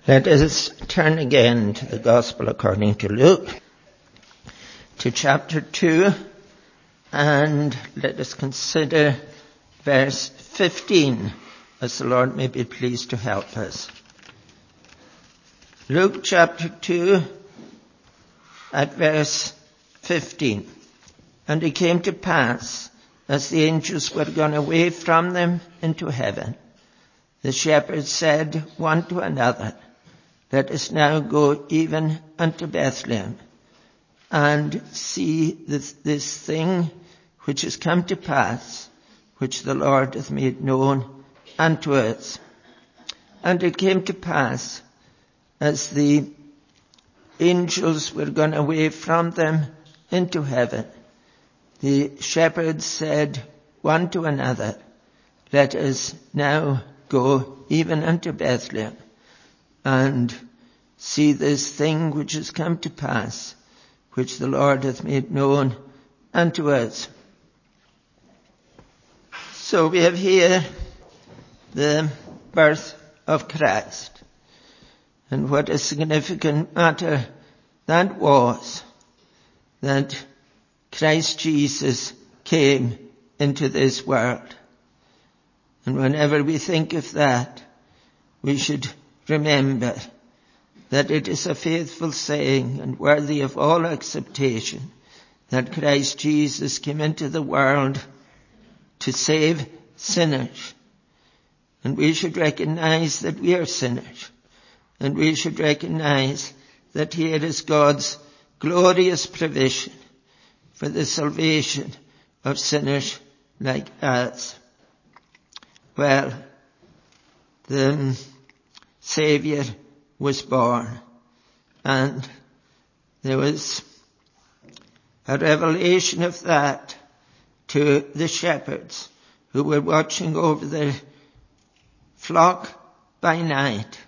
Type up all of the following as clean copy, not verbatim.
Let us turn again to the Gospel according to Luke, to chapter 2, and let us consider verse 15, as the Lord may be pleased to help us. Luke chapter 2, at verse 15. And it came to pass, as the angels were gone away from them into heaven, the shepherds said one to another, Let us now go even unto Bethlehem, and see this thing which is come to pass, which the Lord hath made known unto us. And it came to pass, as the angels were gone away from them into heaven, the shepherds said one to another, Let us now go even unto Bethlehem, and see this thing which is come to pass, which the Lord hath made known unto us. So we have here the birth of Christ, and what a significant matter that was, that Christ Jesus came into this world. And whenever we think of that, we should remember that it is a faithful saying and worthy of all acceptation that Christ Jesus came into the world to save sinners. And we should recognize that we are sinners. And we should recognize that here is God's glorious provision for the salvation of sinners like us. Well, the Savior was born, and there was a revelation of that to the shepherds who were watching over their flock by night.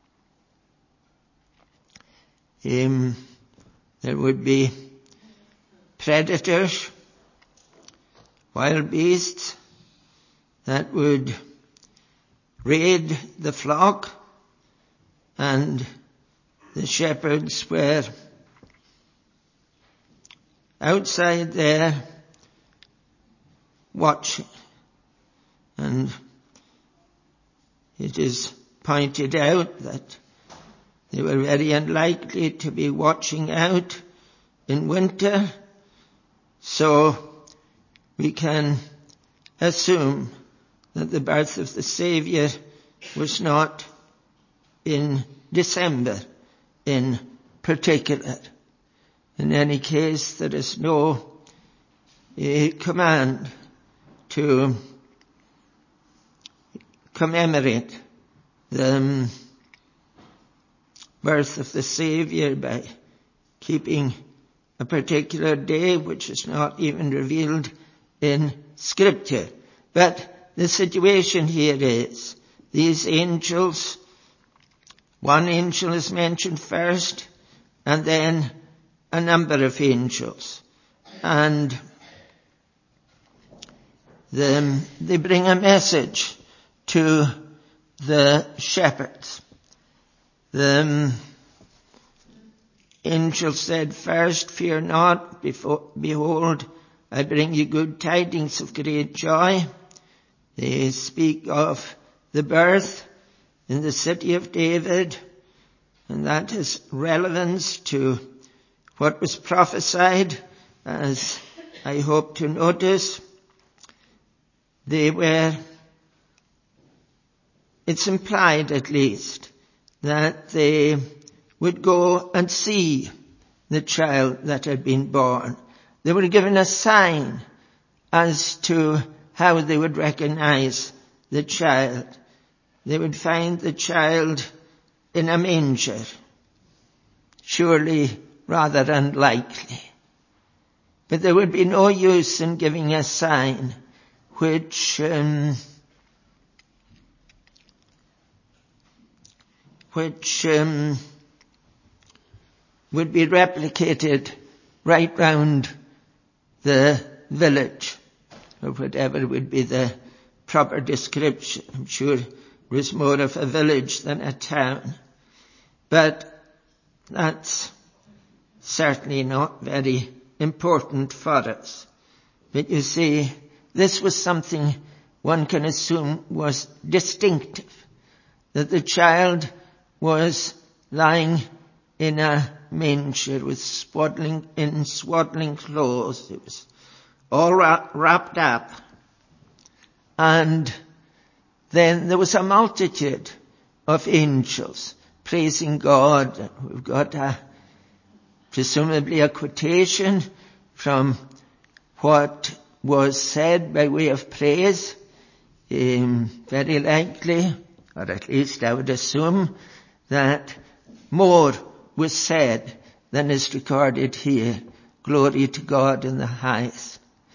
There would be predators, wild beasts that would raid the flock, and the shepherds were outside there watching. And it is pointed out that they were very unlikely to be watching out in winter, so we can assume that the birth of the Savior was not in December in particular. In any case, there is no command to commemorate the birth of the Savior by keeping a particular day which is not even revealed in Scripture. But the situation here is, these angels, one angel is mentioned first, and then a number of angels. And they bring a message to the shepherds. The angel said first, Fear not, behold, I bring you good tidings of great joy. They speak of the birth in the city of David, and that has relevance to what was prophesied, as I hope to notice. It's implied at least, that they would go and see the child that had been born. They were given a sign as to how they would recognize the child. They would find the child in a manger. Surely rather unlikely. But there would be no use in giving a sign which would be replicated right round the village, or whatever would be the proper description. I'm sure it was more of a village than a town. But that's certainly not very important for us. But you see, this was something one can assume was distinctive, that the child was lying in a manger with swaddling clothes. It was all wrapped up. And then there was a multitude of angels praising God. We've got presumably a quotation from what was said by way of praise, very likely, or at least I would assume, that more was said than is recorded here. Glory to God in the highest.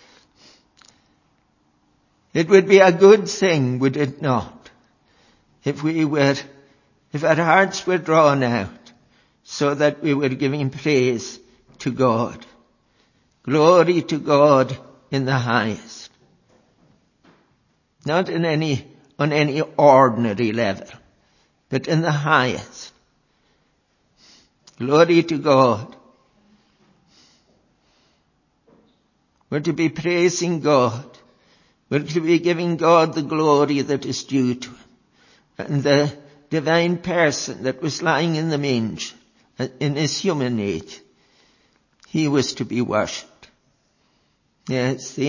It would be a good thing, would it not, if our hearts were drawn out so that we were giving praise to God. Glory to God in the highest. Not on any ordinary level, but in the highest. Glory to God. We're to be praising God. We're to be giving God the glory that is due to him. And the divine person that was lying in the manger, in his human nature, he was to be worshipped. Yes, the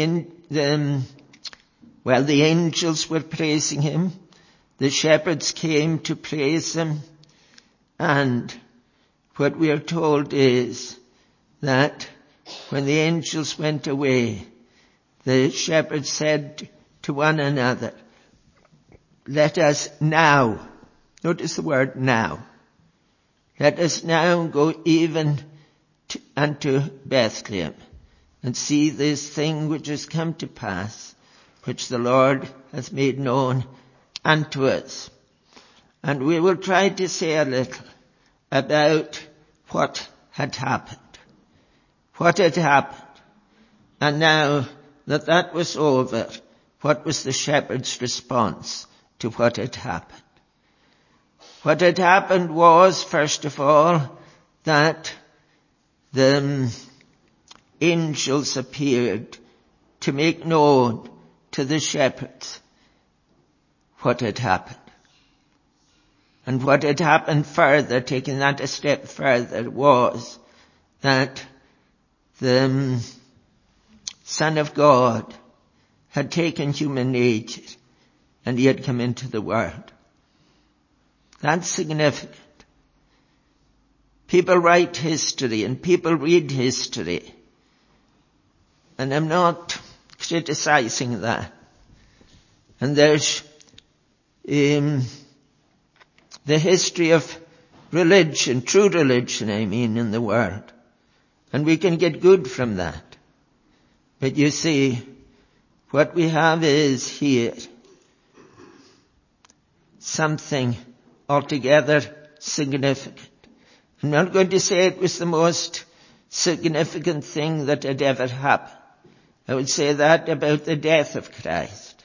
angels were praising him. The shepherds came to praise him. And what we are told is that when the angels went away, the shepherds said to one another, let us now, notice the word now, let us now go even unto Bethlehem and see this thing which has come to pass, which the Lord hath made known unto us. And we will try to say a little about what had happened. What had happened. And now that was over, what was the shepherd's response to what had happened? What had happened was, first of all, that the angels appeared to make known to the shepherds what had happened. And what had happened further, taking that a step further, was that the Son of God had taken human nature and he had come into the world. That's significant. People write history and people read history. And I'm not criticizing that. And there's the history of religion, true religion, in the world. And we can get good from that. But you see, what we have is here something altogether significant. I'm not going to say it was the most significant thing that had ever happened. I would say that about the death of Christ.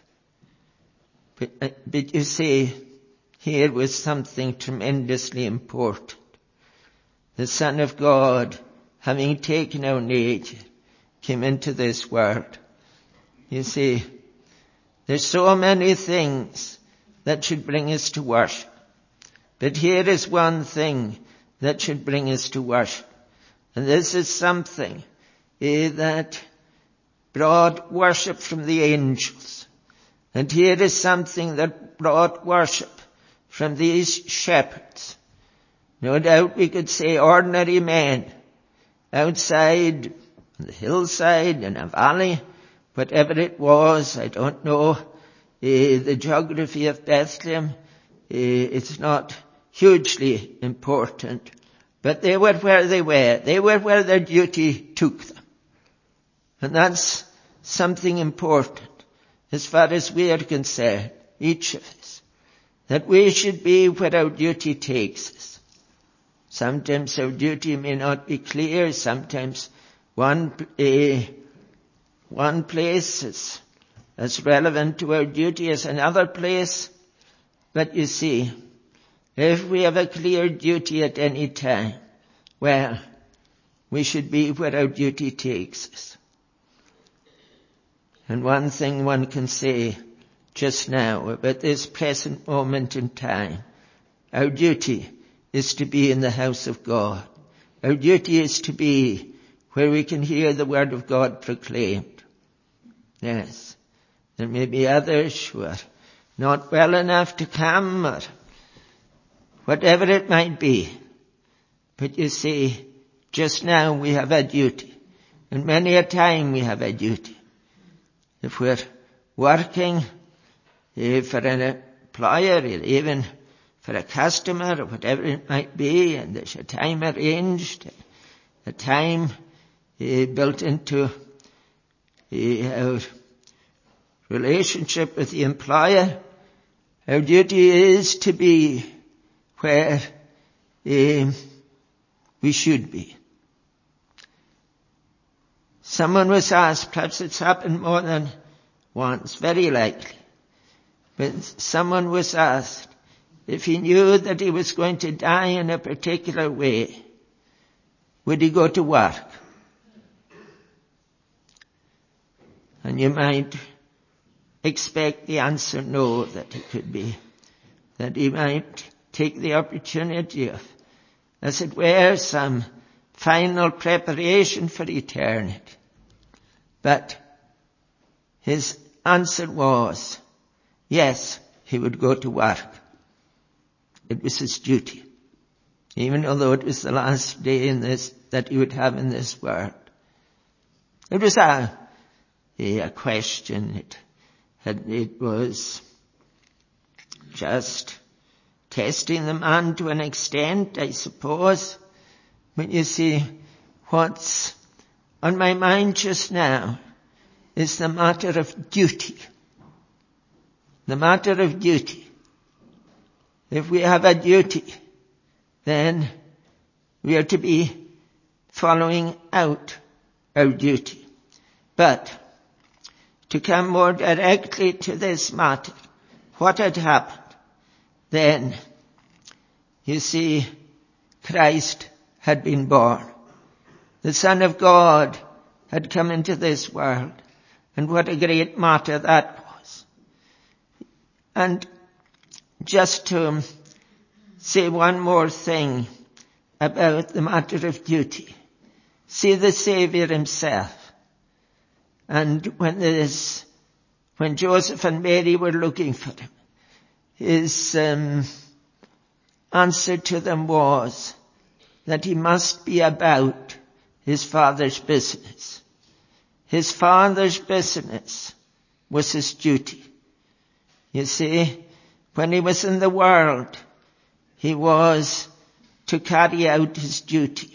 But you see, here was something tremendously important. The Son of God, having taken our nature, came into this world. You see, there's so many things that should bring us to worship. But here is one thing that should bring us to worship. And this is something that brought worship from the angels. And here is something that brought worship from these shepherds. No doubt we could say ordinary men outside on the hillside, in a valley, whatever it was, I don't know. The geography of Bethlehem, it's not hugely important. But they were where they were. They were where their duty took them. And that's something important as far as we are concerned, each of us. That we should be where our duty takes us. Sometimes our duty may not be clear. Sometimes one place is as relevant to our duty as another place. But you see, If we have a clear duty at any time, well, we should be where our duty takes us. And one thing one can say just now about this present moment in time, our duty is to be in the house of God. Our duty is to be where we can hear the word of God proclaimed. Yes, there may be others who are not well enough to come, or whatever it might be. But you see, just now we have a duty, and many a time we have a duty. If we're working for an employer, or even for a customer, or whatever it might be, and there's a time arranged, a time built into our relationship with the employer, our duty is to be where we should be. Someone was asked, perhaps it's happened more than once, very likely, but someone was asked if he knew that he was going to die in a particular way, would he go to work? And you might expect the answer no, that it could be, that he might take the opportunity of, as it were, some final preparation for eternity. But his answer was, yes, he would go to work. It was his duty, even although it was the last day in this that he would have in this world. It was a question. It was just testing the man to an extent, I suppose. But you see, what's on my mind just now is the matter of duty. The matter of duty. If we have a duty, then we are to be following out our duty. But to come more directly to this matter, what had happened? Then, you see, Christ had been born. The Son of God had come into this world. And what a great matter that was. And just to say one more thing about the matter of duty. See the Saviour himself. And when Joseph and Mary were looking for him, his answer to them was that he must be about his Father's business. His Father's business was his duty. You see, when he was in the world, he was to carry out his duty.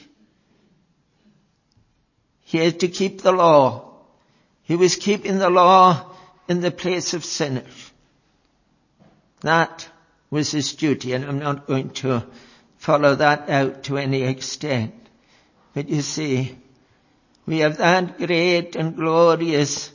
He had to keep the law. He was keeping the law in the place of sinners. That was his duty, and I'm not going to follow that out to any extent. But you see, we have that great and glorious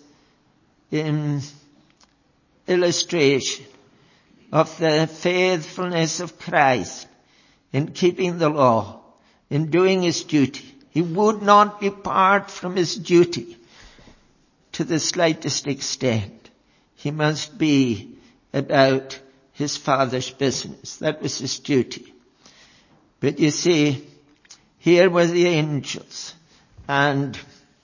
illustration of the faithfulness of Christ in keeping the law, in doing his duty. He would not depart from his duty to the slightest extent. He must be about his Father's business. That was his duty. But you see, here were the angels, and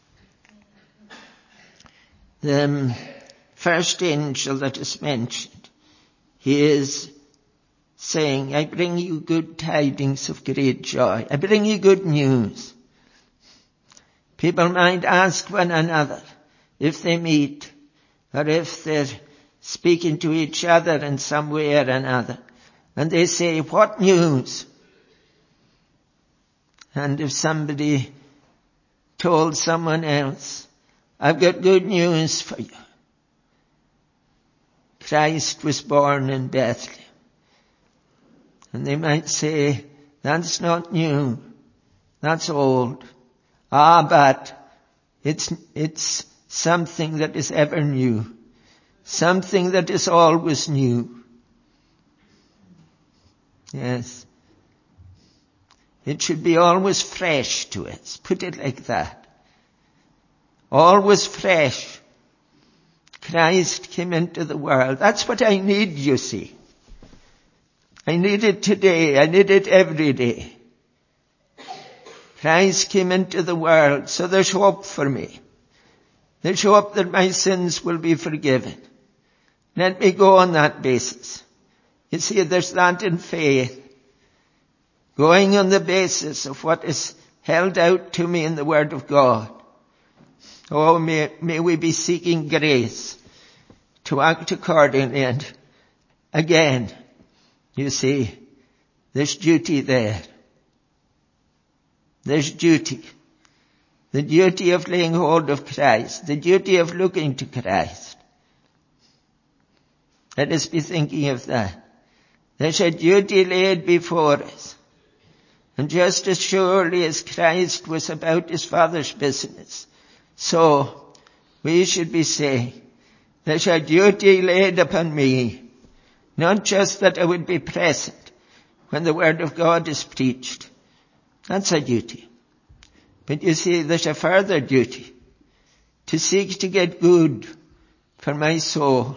the first angel that is mentioned, he is saying, I bring you good tidings of great joy. I bring you good news. People might ask one another if they meet, or if they're speaking to each other in some way or another, and they say, what news? And if somebody told someone else, I've got good news for you. Christ was born in Bethlehem. And they might say, that's not new. That's old. But it's something that is ever new. Something that is always new. Yes. It should be always fresh to us. Put it like that. Always fresh. Christ came into the world. That's what I need, you see. I need it today. I need it every day. Christ came into the world, so there's hope for me. There's hope that my sins will be forgiven. Let me go on that basis. You see, there's that in faith. Going on the basis of what is held out to me in the Word of God. Oh, may we be seeking grace to act accordingly. And again, you see, there's duty there. There's duty. The duty of laying hold of Christ. The duty of looking to Christ. Let us be thinking of that. There's a duty laid before us. And just as surely as Christ was about his Father's business, so we should be saying, there's a duty laid upon me. Not just that I would be present when the Word of God is preached. That's a duty. But you see, there's a further duty. To seek to get good for my soul.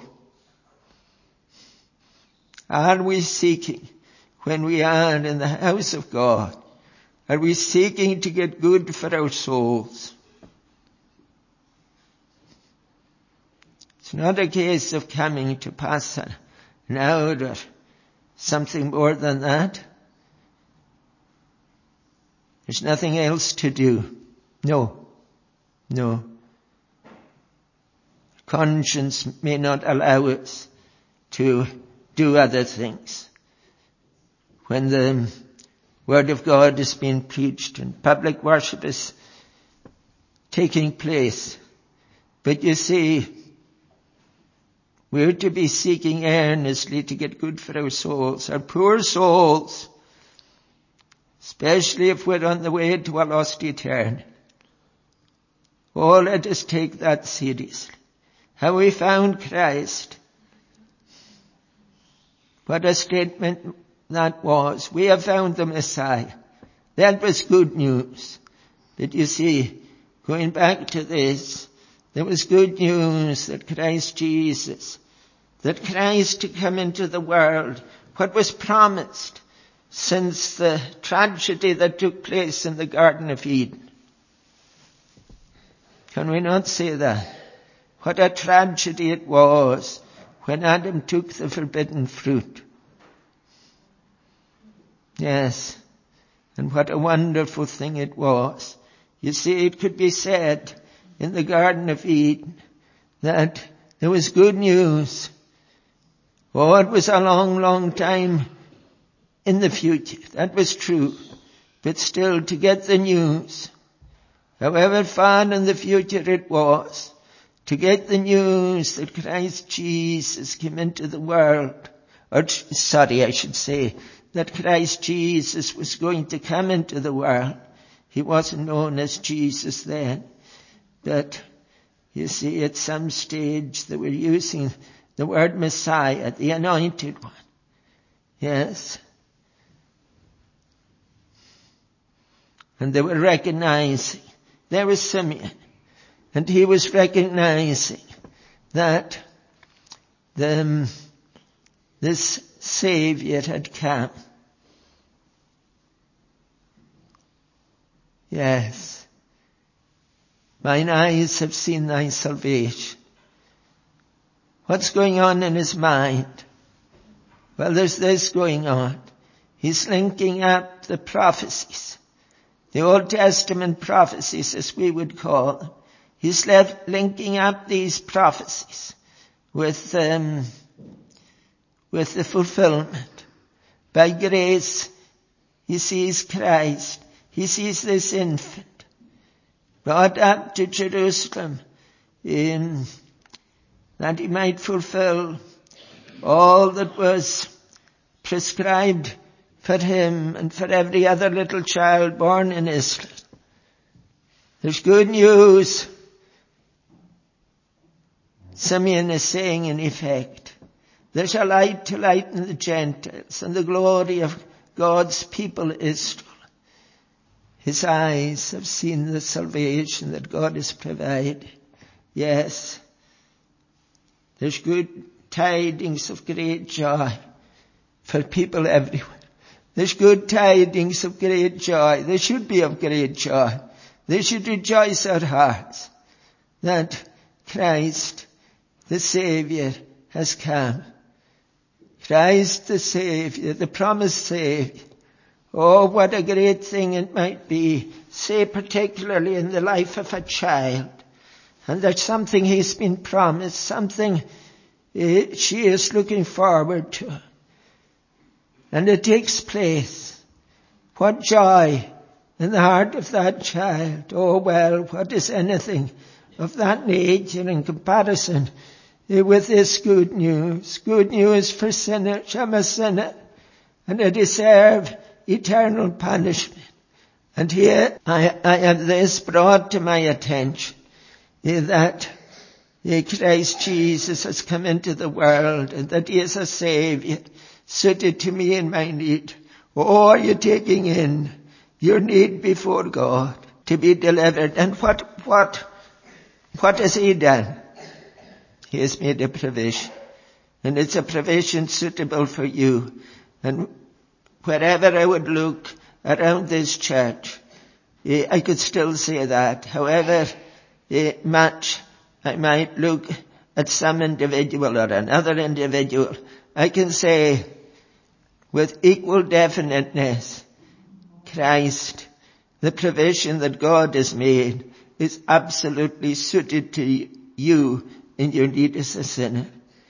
Are we seeking, when we are in the house of God, are we seeking to get good for our souls? It's not a case of coming to pass an hour or something more than that. There's nothing else to do. No. Conscience may not allow us to do other things. When the Word of God is being preached and public worship is taking place. But you see, we're to be seeking earnestly to get good for our souls, our poor souls, especially if we're on the way to a lost eternity. Oh, let us take that seriously. How we found Christ. What a statement that was. We have found the Messiah. That was good news. But you see, going back to this, there was good news that Christ Jesus, that Christ to come into the world, what was promised since the tragedy that took place in the Garden of Eden. Can we not say that? What a tragedy it was when Adam took the forbidden fruit. Yes, and what a wonderful thing it was. You see, it could be said in the Garden of Eden that there was good news. Oh, it was a long, long time in the future. That was true. But still, to get the news, however far in the future it was, to get the news that Christ Jesus came into the world, that Christ Jesus was going to come into the world. He wasn't known as Jesus then. But you see, at some stage they were using the word Messiah, the anointed one. Yes. And they were recognizing, there was Simeon, and he was recognizing that this Savior had come. Yes. Mine eyes have seen thy salvation. What's going on in his mind? Well, there's this going on. He's linking up the prophecies, the Old Testament prophecies, as we would call them. He's linking up these prophecies with the fulfillment. By grace, he sees Christ. He sees this infant brought up to Jerusalem that he might fulfill all that was prescribed for him and for every other little child born in Israel. There's good news. Simeon is saying, in effect, There's a light to lighten the Gentiles and the glory of God's people Israel. His eyes have seen the salvation that God has provided. Yes, there's good tidings of great joy for people everywhere. There's good tidings of great joy. They should be of great joy. They should rejoice our hearts that Christ, the Savior, has come. Christ the Savior, the promised Savior. Oh, what a great thing it might be, say particularly in the life of a child. And there's something he's been promised, something she is looking forward to. And it takes place. What joy in the heart of that child. Oh well, what is anything of that nature in comparison with this good news? Good news for sinners. I'm a sinner and I deserve eternal punishment. And here I have this brought to my attention, that Christ Jesus has come into the world and that he is a Saviour suited to me in my need. Oh, are you taking in your need before God to be delivered? And what has he done? He has made a provision. And it's a provision suitable for you. And wherever I would look around this church, I could still say that. However much I might look at some individual or another individual, I can say with equal definiteness, Christ, the provision that God has made, is absolutely suited to you in your need as a sinner.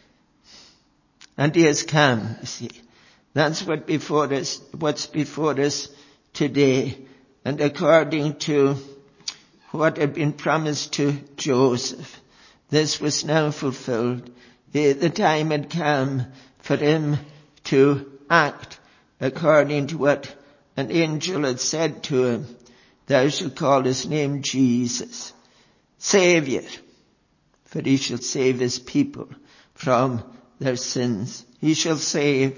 And he has come, you see. That's what's before us today. And according to what had been promised to Joseph, this was now fulfilled. The time had come for him to act according to what an angel had said to him. Thou shalt call his name Jesus, Saviour, for he shall save his people from their sins. He shall save.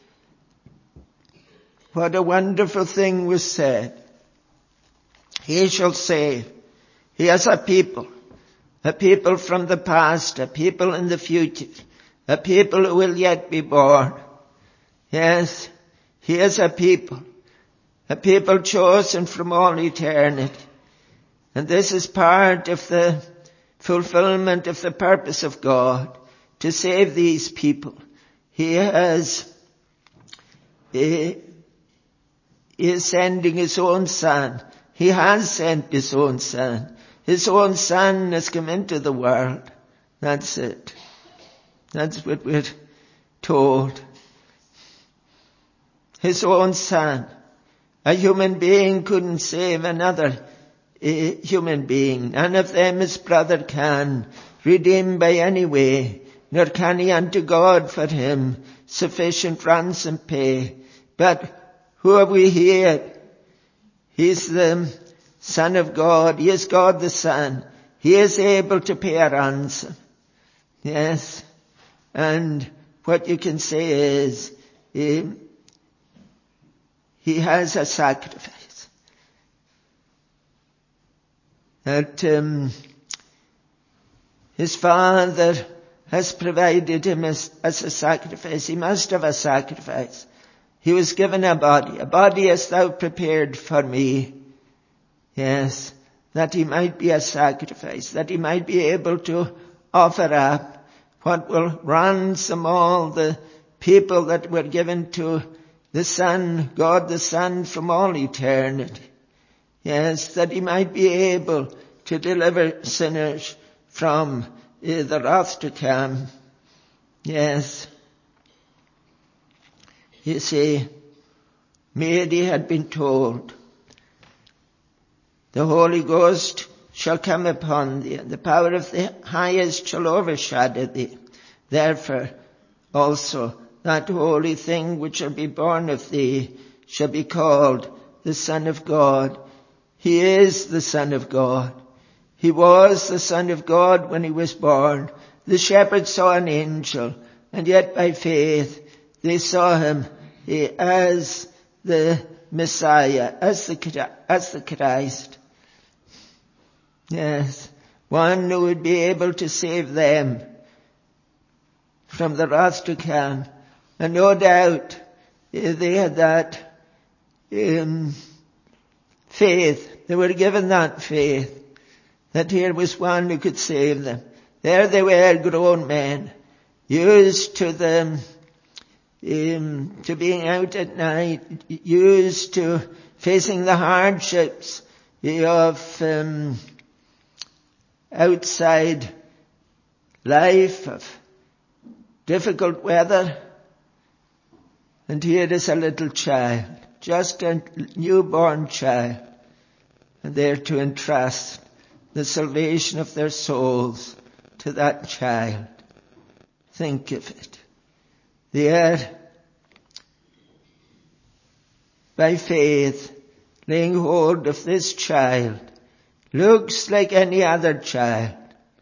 What a wonderful thing was said. He shall save. He has a people from the past, a people in the future, a people who will yet be born. Yes, he has a people chosen from all eternity. And this is part of the fulfillment of the purpose of God, to save these people. He is sending his own Son. He has sent his own Son. His own Son has come into the world. That's it. That's what we're told. His own Son. A human being couldn't save another human being. None of them his brother can redeem by any way, nor can he unto God for him sufficient ransom pay. But who have we here? He's the Son of God. He is God the Son. He is able to pay a ransom. Yes. And what you can say is, he has a sacrifice. That his Father has provided him as a sacrifice. He must have a sacrifice. He was given a body hast thou prepared for me. Yes, that he might be a sacrifice, that he might be able to offer up what will ransom all the people that were given to the Son, God the Son, from all eternity. Yes, that he might be able to deliver sinners from the wrath to come. Yes. You see, Mary had been told, the Holy Ghost shall come upon thee, and the power of the highest shall overshadow thee. Therefore also that holy thing which shall be born of thee shall be called the Son of God. He is the Son of God. He was the Son of God when he was born. The shepherds saw an angel, And yet by faith they saw him as the Messiah, as the Christ. Yes, one who would be able to save them from the wrath to come. And no doubt they had that faith. They were given that faith, that here was one who could save them. There they were, grown men, used to them, to being out at night, used to facing the hardships of outside life, of difficult weather. And here is a little child, just a newborn child, and they're to entrust the salvation of their souls to that child. Think of it. They are, by faith, laying hold of this child. Looks like any other child,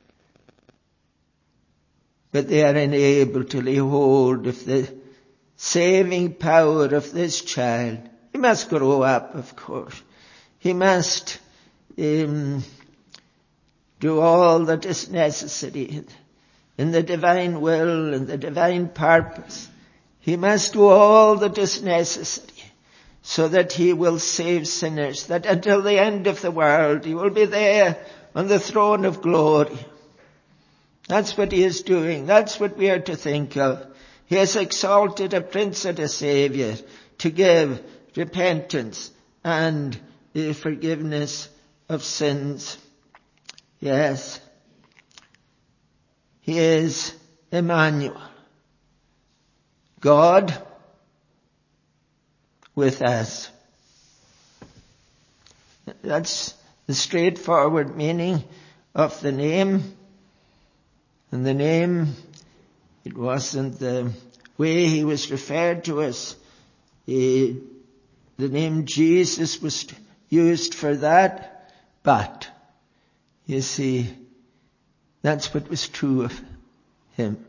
but they are unable to lay hold of the saving power of this child. He must grow up, of course. He must do all that is necessary in the divine will and the divine purpose. He must do all that is necessary so that he will save sinners, that until the end of the world he will be there on the throne of glory. That's what he is doing. That's what we are to think of. He has exalted a Prince and a Saviour to give repentance and the forgiveness of sins. Yes. He is Emmanuel, God with us. That's the straightforward meaning of the name. And the name, it wasn't the way he was referred to us. The name Jesus was used for that, but you see, that's what was true of him.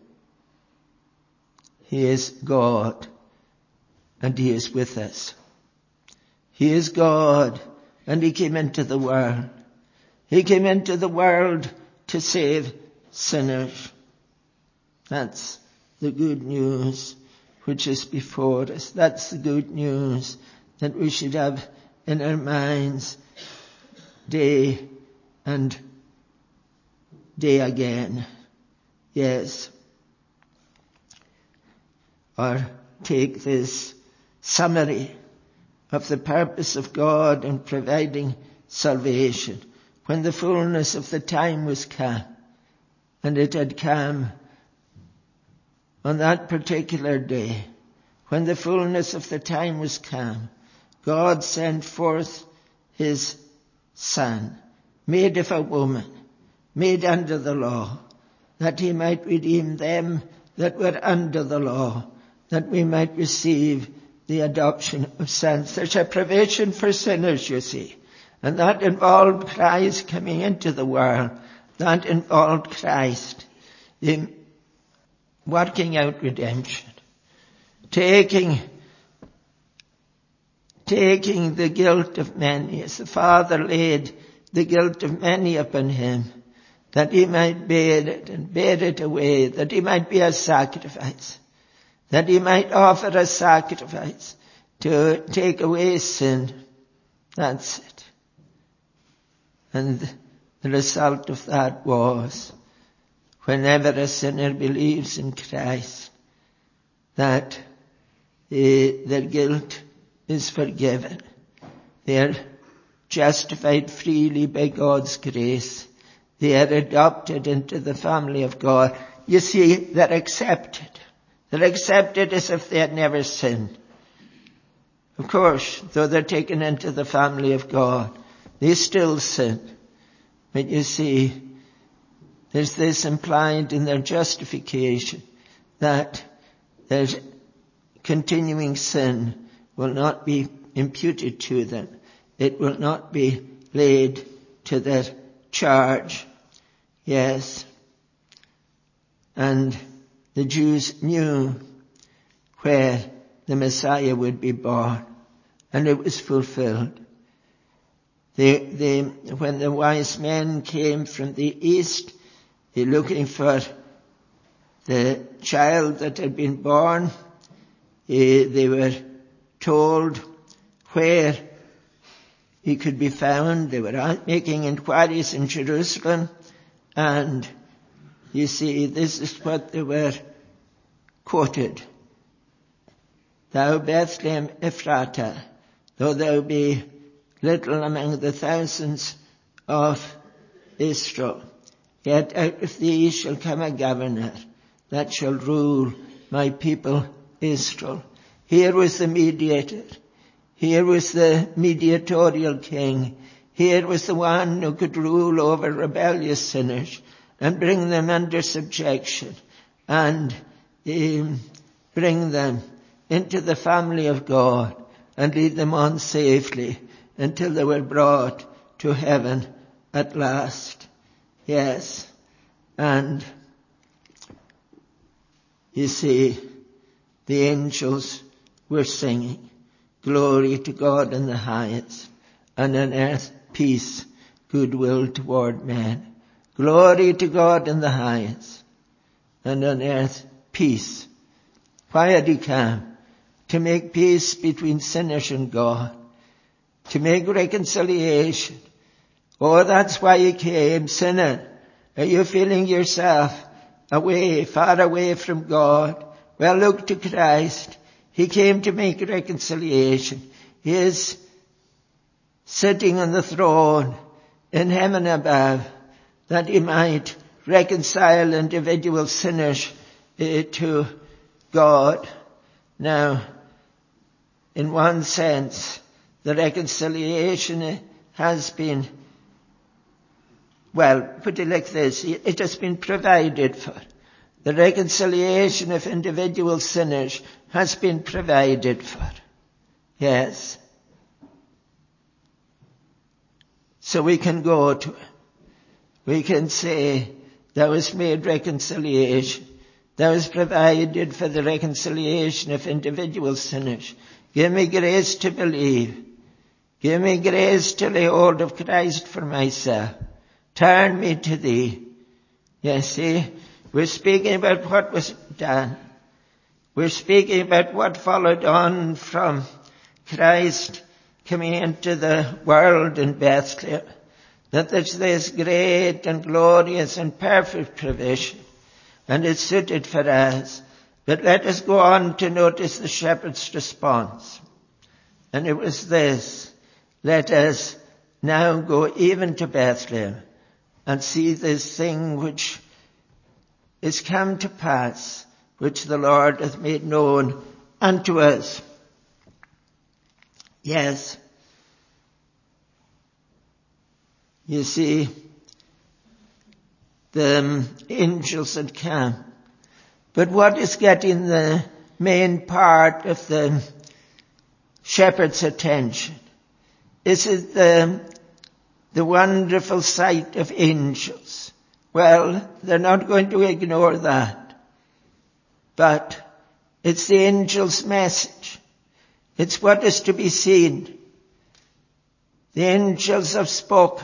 He is God, and he is with us. He is God, and he came into the world. He came into the world to save sinners. That's the good news which is before us. That's the good news that we should have in our minds day and day again. Yes. Or take this summary of the purpose of God in providing salvation. When the fullness of the time was come, and it had come on that particular day, when the fullness of the time was come, God sent forth his Son, made of a woman, made under the law, that he might redeem them that were under the law, that we might receive the adoption of sons. There's a provision for sinners, you see, and that involved Christ coming into the world. That involved Christ in working out redemption, taking the guilt of many, as the Father laid the guilt of many upon him, that he might bear it and bear it away, that he might be a sacrifice, that he might offer a sacrifice to take away sin. That's it. And the result of that was, whenever a sinner believes in Christ, that their guilt is forgiven. They are justified freely by God's grace. They are adopted into the family of God. You see, they're accepted. They're accepted as if they had never sinned. Of course, though they're taken into the family of God, they still sin. But you see, there's this implied in their justification, that their continuing sin will not be imputed to them. It will not be laid to their charge. Yes. And the Jews knew where the Messiah would be born, and it was fulfilled. When the wise men came from the east, looking for the child that had been born, they were told where he could be found. They were making inquiries in Jerusalem, and you see, this is what they were quoted. Thou Bethlehem Ephratah, though thou be little among the thousands of Israel, yet out of thee shall come a governor that shall rule my people Israel. Here was the mediator. Here was the mediatorial king. Here was the one who could rule over rebellious sinners and bring them under subjection and bring them into the family of God and lead them on safely until they were brought to heaven at last. Yes. And you see, the angels were singing, glory to God in the highest, and on earth peace, goodwill toward men. Glory to God in the highest, and on earth peace. Why had he come? To make peace between sinners and God, to make reconciliation. Oh, that's why he came. Sinner, are you feeling yourself away, far away from God? Well, look to Christ. He came to make reconciliation. He is sitting on the throne in heaven above, that he might reconcile individual sinners to God. Now, in one sense, the reconciliation has been, well, put it like this, it has been provided for. The reconciliation of individual sinners has been provided for. Yes. So we can go to it. We can say, there was made reconciliation. There was provided for the reconciliation of individual sinners. Give me grace to believe. Give me grace to lay hold of Christ for myself. Turn me to thee. You see, we're speaking about what was done. We're speaking about what followed on from Christ coming into the world in Bethlehem. That there's this great and glorious and perfect provision. And it's suited for us. But let us go on to notice the shepherd's response. And it was this. Let us now go even to Bethlehem and see this thing which is come to pass, which the Lord hath made known unto us. Yes. You see, the angels had come. But what is getting the main part of the shepherd's attention? Is it the wonderful sight of angels? Well, they're not going to ignore that. But it's the angel's message. It's what is to be seen. The angels have spoken.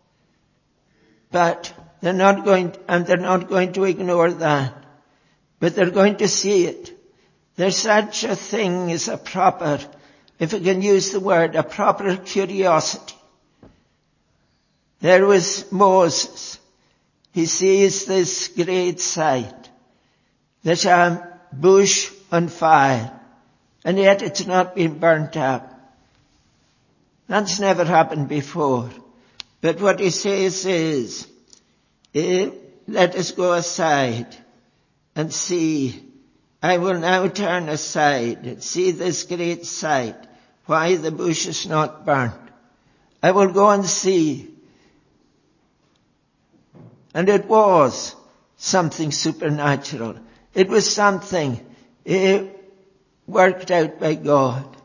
But they're not going to ignore that. But they're going to see it. There's such a thing as a proper, if I can use the word, a proper curiosity. There was Moses. He sees this great sight. There's a bush on fire, and yet it's not been burnt up. That's never happened before. But what he says is, let us go aside and see. I will now turn aside and see this great sight, why the bush is not burnt. I will go and see. And it was something supernatural. It was something worked out by God.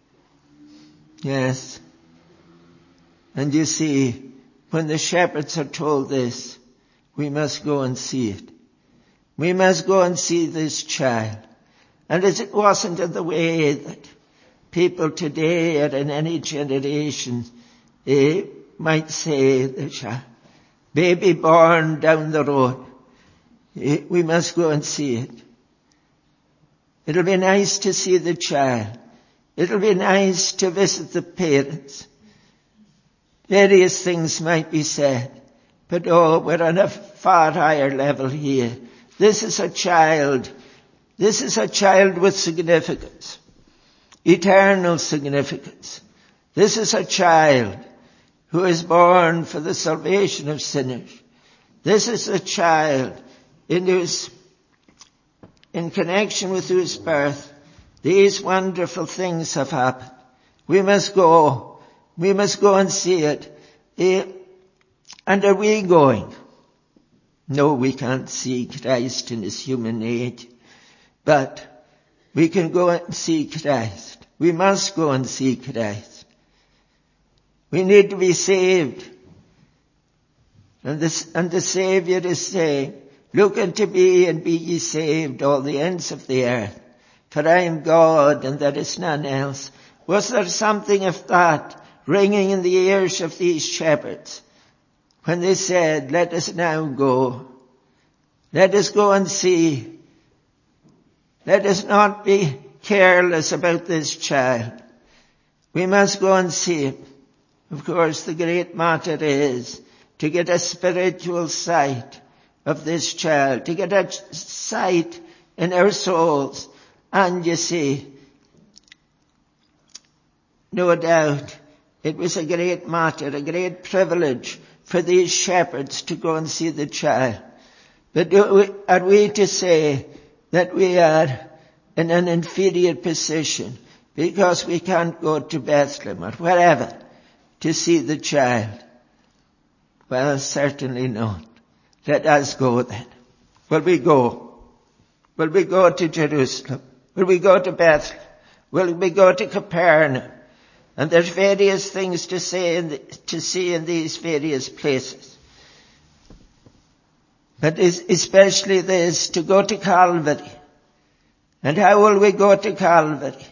Yes. And you see, when the shepherds are told this, we must go and see it. We must go and see this child. And as it wasn't in the way that people today or in any generation might say, the baby born down the road, we must go and see it. It'll be nice to see the child. It'll be nice to visit the parents. Various things might be said, but we're on a far higher level here. This is a child. This is a child with significance. Eternal significance. This is a child who is born for the salvation of sinners. This is a child in connection with whose birth these wonderful things have happened. We must go. We must go and see it. And are we going? No, we can't see Christ in his human age. But we can go and see Christ. We must go and see Christ. We need to be saved. And the Saviour is saying, look unto me and be ye saved, all the ends of the earth. For I am God and there is none else. Was there something of that ringing in the ears of these shepherds when they said, let us now go. Let us go and see. Let us not be careless about this child. We must go and see it. Of course, the great matter is to get a spiritual sight of this child, to get a sight in our souls. And you see, no doubt, it was a great matter, a great privilege for these shepherds to go and see the child. But are we to say that we are in an inferior position because we can't go to Bethlehem or wherever to see the child? Well, certainly not. Let us go then. Will we go? Will we go to Jerusalem? Will we go to Bethlehem? Will we go to Capernaum? And there's various things to see in these various places. But especially this, to go to Calvary. And how will we go to Calvary?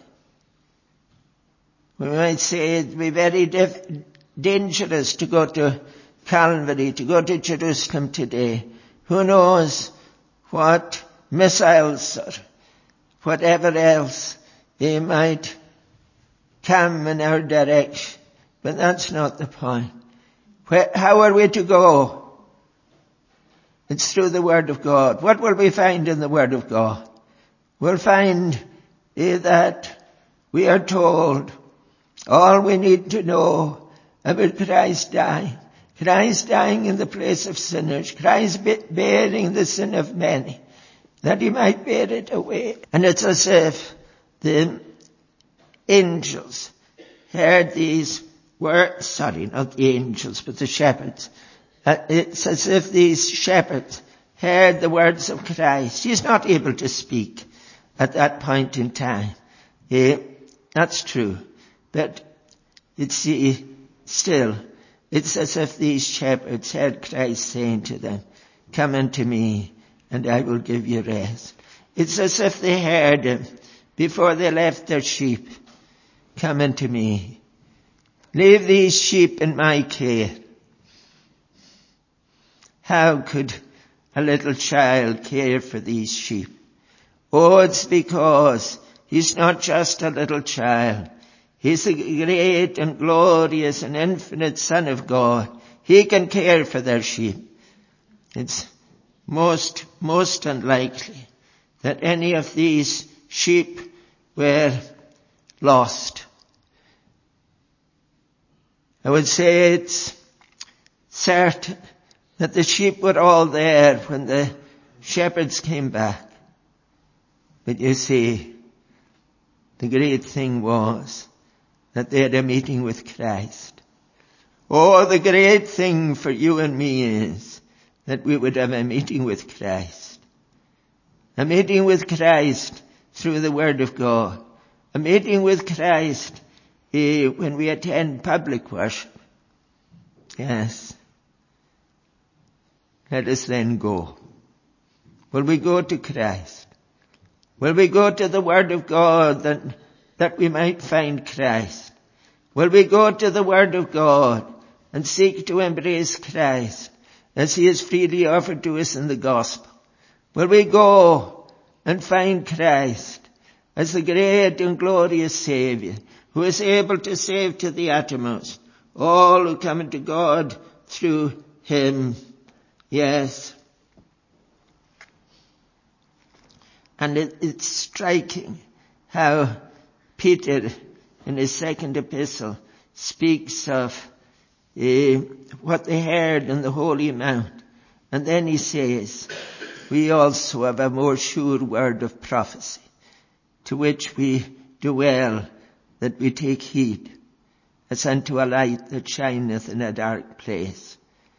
We might say it'd be very dangerous to go to Calvary, to go to Jerusalem today. Who knows what missiles or whatever else they might come in our direction. But that's not the point. How are we to go? It's through the Word of God. What will we find in the Word of God? We'll find that we are told all we need to know about Christ dying. Christ dying in the place of sinners. Christ bearing the sin of many, that he might bear it away. And it's as if the angels heard these words, not the angels, but the shepherds. It's as if these shepherds heard the words of Christ. He's not able to speak at that point in time. That's true. But still, it's as if these shepherds heard Christ saying to them, come unto me and I will give you rest. It's as if they heard him before they left their sheep. Come unto me. Leave these sheep in my care. How could a little child care for these sheep? Oh, it's because he's not just a little child. He's the great and glorious and infinite Son of God. He can care for their sheep. It's most unlikely that any of these sheep were lost. I would say it's certain that the sheep were all there when the shepherds came back. But you see, the great thing was that they had a meeting with Christ. Oh, the great thing for you and me is that we would have a meeting with Christ. A meeting with Christ through the Word of God. A meeting with Christ when we attend public worship. Yes. Let us then go. Will we go to Christ? Will we go to the Word of God that we might find Christ? Will we go to the Word of God and seek to embrace Christ as he is freely offered to us in the gospel? Will we go and find Christ as the great and glorious Saviour who is able to save to the uttermost all who come into God through him? Yes. And it's striking how Peter in his second epistle speaks of what they heard on the Holy Mount. And then he says, we also have a more sure word of prophecy, to which we do well that we take heed, as unto a light that shineth in a dark place.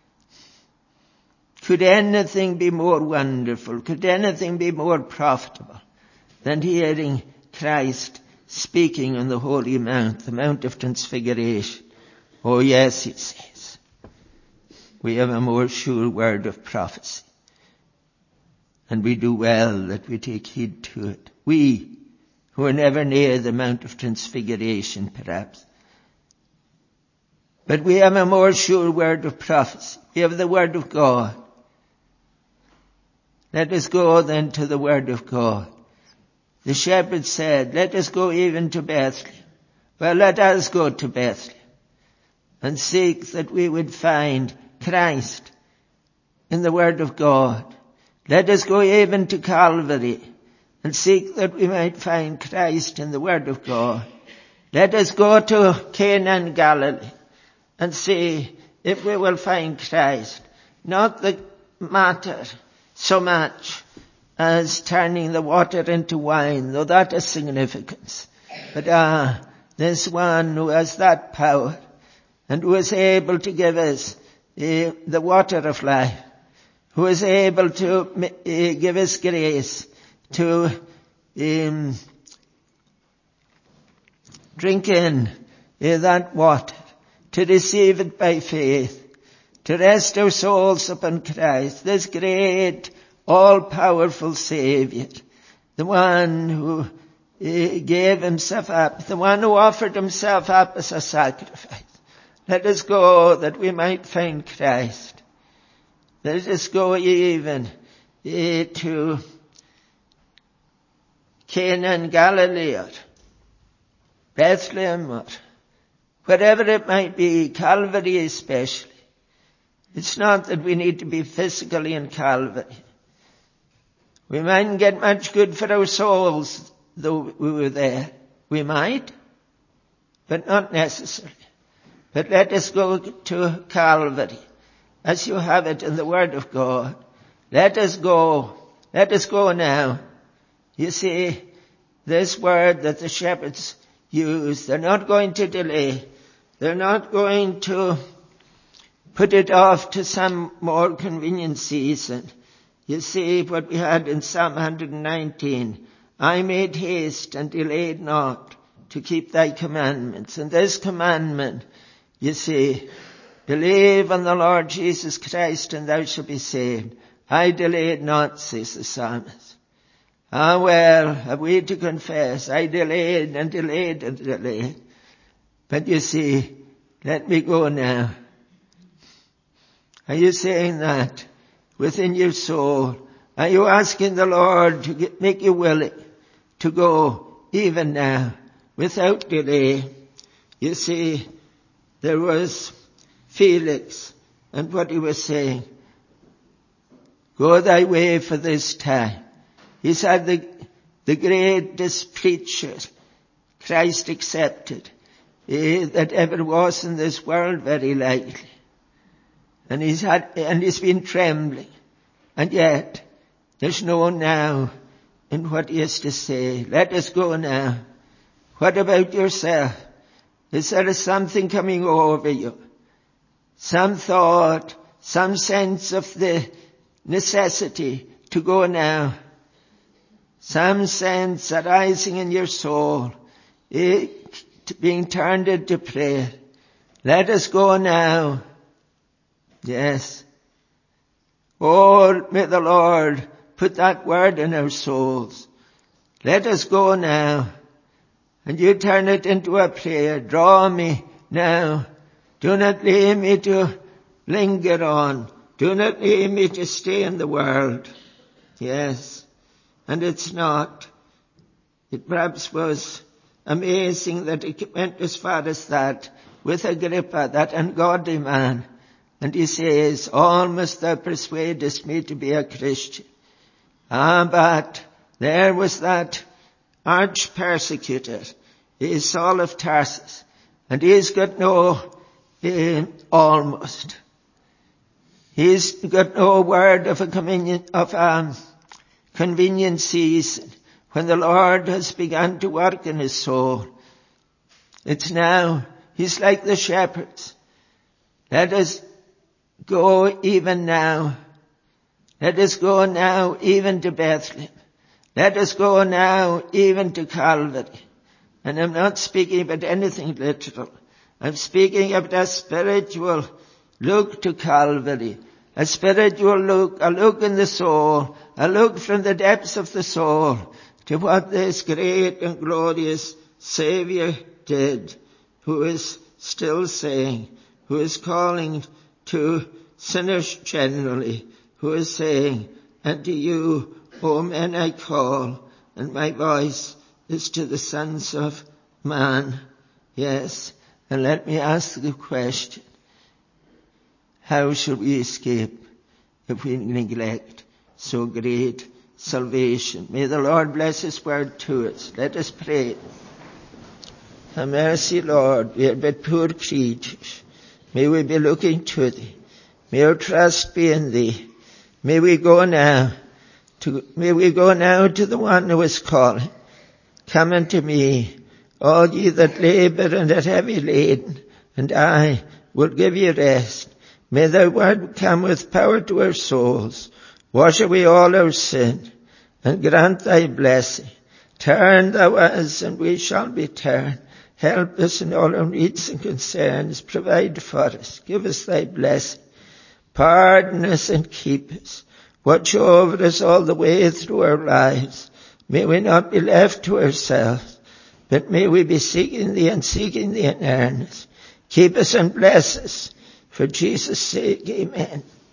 Could anything be more wonderful? Could anything be more profitable than hearing Christ speaking on the Holy Mount, the Mount of Transfiguration? Oh yes, he says, we have a more sure word of prophecy, and we do well that we take heed to it. We, who are never near the Mount of Transfiguration, perhaps, but we have a more sure word of prophecy. We have the Word of God. Let us go then to the Word of God. The shepherd said, let us go even to Bethlehem. Well, let us go to Bethlehem and seek that we would find Christ in the Word of God. Let us go even to Calvary and seek that we might find Christ in the Word of God. Let us go to Cana in Galilee and see if we will find Christ. Not the matter so much as turning the water into wine, though that has significance. But there's one who has that power and who is able to give us the water of life, who is able to give us grace to drink in that water, to receive it by faith, to rest our souls upon Christ, this great, all-powerful Saviour, the one who gave himself up, the one who offered himself up as a sacrifice. Let us go that we might find Christ. Let us go even to Cana in Galilee, or Bethlehem, or wherever it might be, Calvary especially. It's not that we need to be physically in Calvary. We mightn't get much good for our souls though we were there. We might, but not necessarily. But let us go to Calvary as you have it in the Word of God. Let us go. Let us go now. You see, this word that the shepherds use, they're not going to delay. They're not going to put it off to some more convenient season. You see what we had in Psalm 119. I made haste and delayed not to keep thy commandments. And this commandment, you see, believe on the Lord Jesus Christ and thou shalt be saved. I delayed not, says the psalmist. Ah well, have we to confess, I delayed and delayed and delayed. But you see, let me go now. Are you saying that within your soul? Are you asking the Lord to make you willing to go even now without delay? You see, there was Felix and what he was saying. Go thy way for this time. He said the greatest preacher Christ accepted that ever was in this world, very likely. And he's been trembling. And yet, there's no now in what he has to say. Let us go now. What about yourself? Is there something coming over you? Some thought, some sense of the necessity to go now. Some sense arising in your soul, being turned into prayer. Let us go now. Yes. Oh, may the Lord put that word in our souls. Let us go now. And you turn it into a prayer. Draw me now. Do not leave me to linger on. Do not leave me to stay in the world. Yes. And it's not. It perhaps was amazing that it went as far as that with Agrippa, that ungodly man. And he says, almost thou persuadest me to be a Christian. But there was that arch persecutor, is Saul of Tarsus, and he's got no, almost. He's got no word of a convenient season when the Lord has begun to work in his soul. It's now. He's like the shepherds. Let us go even now. Let us go now even to Bethlehem. Let us go now even to Calvary. And I'm not speaking about anything literal. I'm speaking about a spiritual look to Calvary. A spiritual look, a look in the soul, a look from the depths of the soul to what this great and glorious Savior did, who is still saying, who is calling to sinners generally, who is saying, and to you, O men, I call, and my voice is to the sons of man. Yes, and let me ask the question, how shall we escape if we neglect so great salvation? May the Lord bless his word to us. Let us pray. Have mercy, Lord, we are but poor creatures. May we be looking to thee. May our trust be in thee. May we go now to the one who is calling. Come unto me, all ye that labor and are heavy laden, and I will give you rest. May thy word come with power to our souls. Wash away all our sin, and grant thy blessing. Turn thou us, and we shall be turned. Help us in all our needs and concerns. Provide for us. Give us thy blessing. Pardon us and keep us. Watch over us all the way through our lives. May we not be left to ourselves, but may we be seeking thee and seeking thee in earnest. Keep us and bless us. For Jesus' sake, amen.